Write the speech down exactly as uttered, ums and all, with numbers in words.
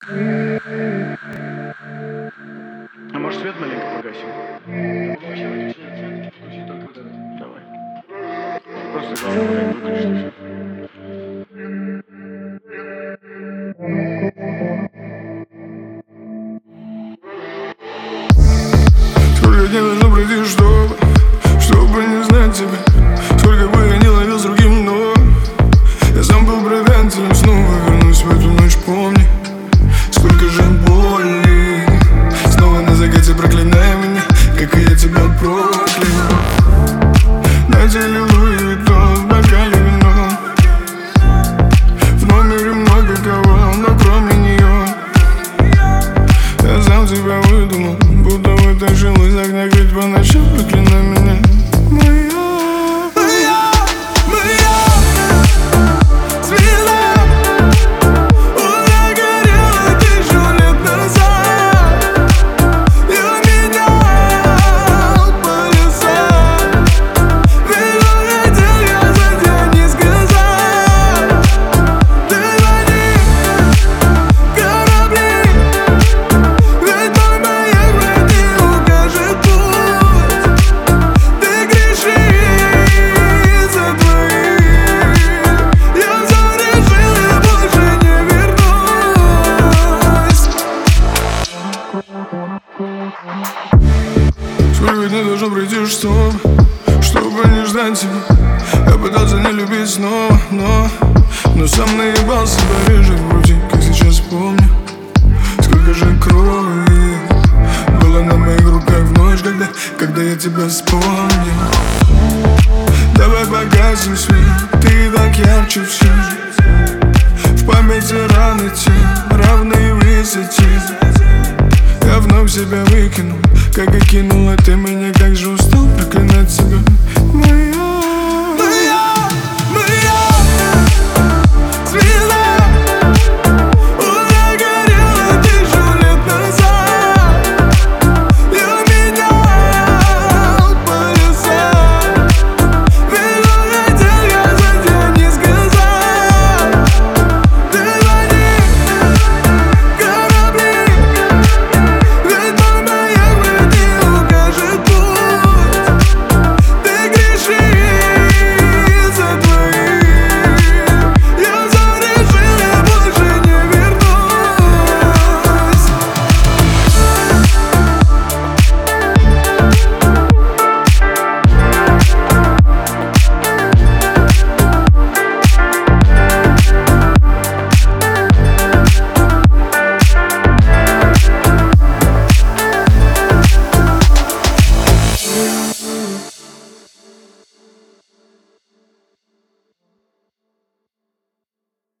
А может, свет маленько погасим? Вообще выключи свет, включи только вот этот. Давай. Просто главное, как выключить все. Сколько дней должно пройти, чтобы, чтобы не знать тебя? Сколько бы я не ловил с другим, но я сам был предателем. Снова вернусь в эту ночь, помни, сколько же боли. Снова на закате проклинай меня, как и я тебя проклял. На теле Луи Виттон, в бокале вино. В номере много кого, но кроме нее. Я сам себя выдумал, будто вытащил из огня, ведь по ночам проклинай меня. Сколько дней должно пройти, чтобы, чтобы не ждать тебя? Я пытался не любить снова, но Но сам наебался, повижу в груди, как сейчас помню. Сколько же крови было на моих руках в ночь, когда, когда я тебя вспомнил. Давай погасим свет, ты так ярче всех. В памяти раны те, равные высоте. Я вновь себя выкинул, как и кинула ты меня.